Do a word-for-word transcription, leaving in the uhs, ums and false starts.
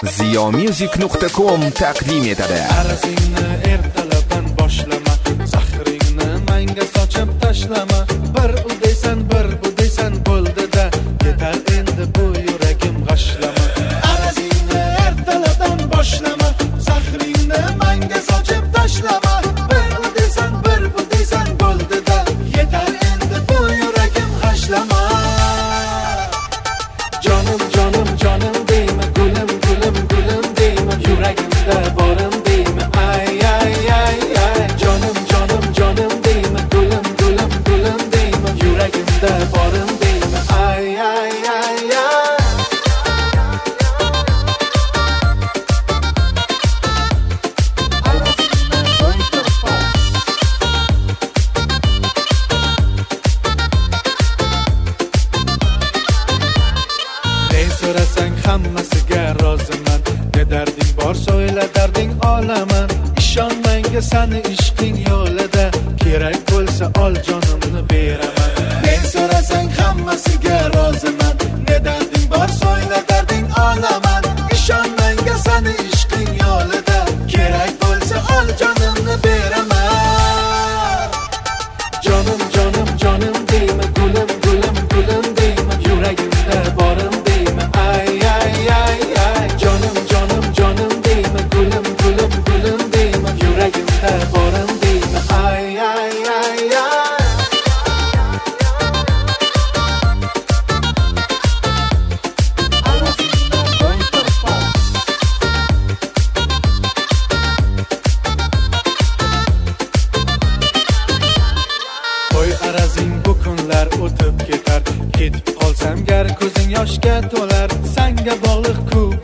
ziyomusic nuqta com taqdim etadi. Arzingni ertalabdan boshlama, zahringni menga sochib tashlama. Bir u deysan, bir bu deysan bo'ldi-da, yetar endi bu yuragim g'ashlama. Arzingni ertalabdan boshlama, zahringni menga sochib tashlama. Bir u deysan, bir bu deysan bo'ldi-da, yetar endi bu yuragim g'ashlama. Jonim jonim jonim deyma, gulim gulim gulim deyma, yuragimda borim deyma, ay ay ay ay. Jonim jonim jonim deyma, gulim gulim gulim deyma, yuragimda borim deyma, ay ay ay ay. Ne so'rasang hammasiga roziman, ne darding bor so'yla darding olaman. Ishon menga sani ishqing yo'lida, kerak bo'lsa ol jonimni beraman. Ne so'rasang hammasiga roziman, ne darding bor so'yla darding olaman. Ishon menga sani ishqing yo'lida, kerak bo'lsa ol jonimni beraman. Jonim jonim jonim deyma, gulim gulim gulim deyma, yuragimda borim deyma, ay ay ay ay. Jonim jonim jonim deyma, gulim gulim gulim deyma, yuragimda borim deyma, ay ay ay ay. Qo'y arazing bu kunlar o'tib ketar, ketib qolsam gar ko'zing yoshga to'lar. Sanga bog'liq ku